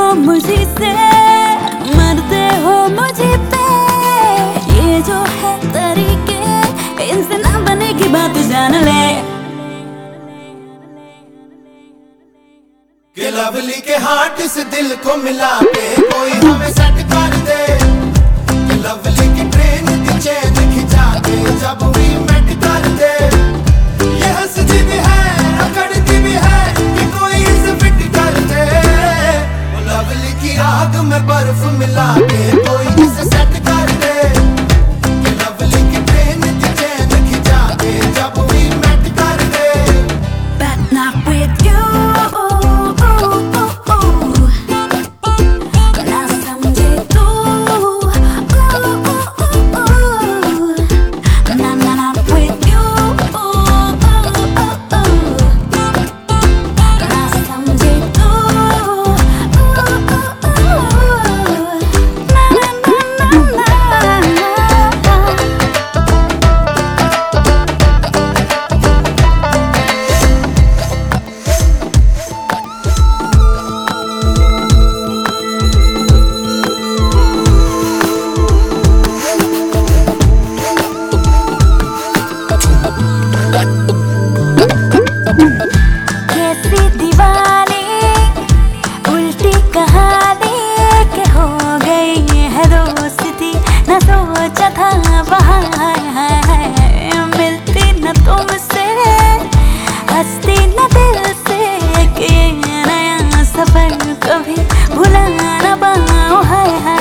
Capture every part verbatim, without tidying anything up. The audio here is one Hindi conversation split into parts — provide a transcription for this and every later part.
मुझी से, मरते हो मुझे पे। ये जो है तरीके, इनसे ना बनेगी बात, जान ले। कि लवली के हार्ट इस दिल को मिला के कोई हमें सेट कर दे। कि लवली की ट्रेन की चेन खिंचा के जब भी मेट कर दे। ये हंसती भी है, अकड़ती भी है कि कोई इसे फिट कर दे। वो लवली की आग में बर्फ मिला के कोई इसे सेट कर दे। कि लवली की ट्रेन की चेन खिंचा के जब भी मेट कर दे। But not with you. कैसी दीवानी उल्टी कहानी के हो गई है दोस्ती, न सोचा था वहाँ मिलती न तुमसे, हंसती न दिल से कि नया सफर कभी भुला न पाऊं। हाय हाय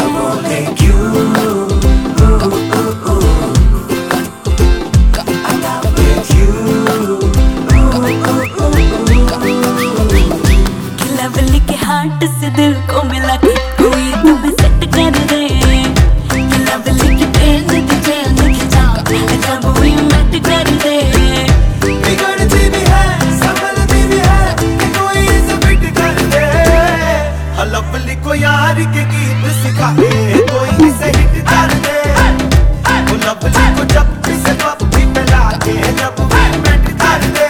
लवली के हार्ट से दिल को मिला के कोई तुम्हें सेट कर दे। कि लवली की ट्रेन की चेन खिंचा जब भी मेट कर दे। बिगड़ती भी है, संभलती भी है कि कोई इसे फिट कर दे। लवली को यार के गीत सिखा के कोई इसे हिट कर दे। वो लवली को जब इसे पप्पी पिला के जब भी मेट कर दे।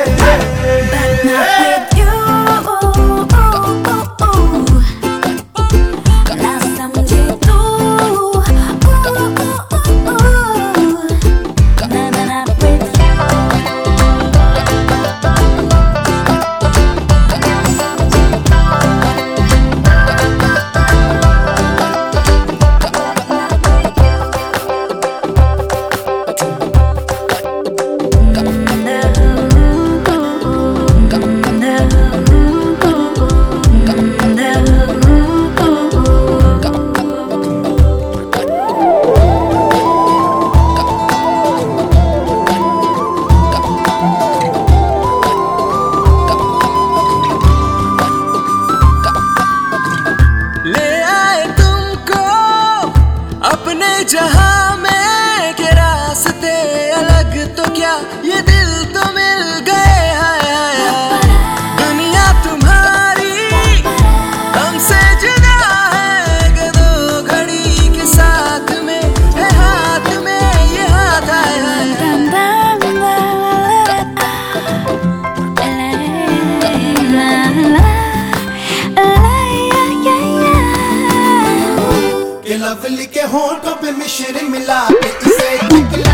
जहां में के रास्ते अलग तो क्या ये दिल तो मिल गए। हाय हाय दुनिया तुम्हारी हमसे जुदा है कि दो घड़ी के साथ में है हाथ में ये हाथ। हाय हाय लवली के होंठों पे मिश्री मिला के इसे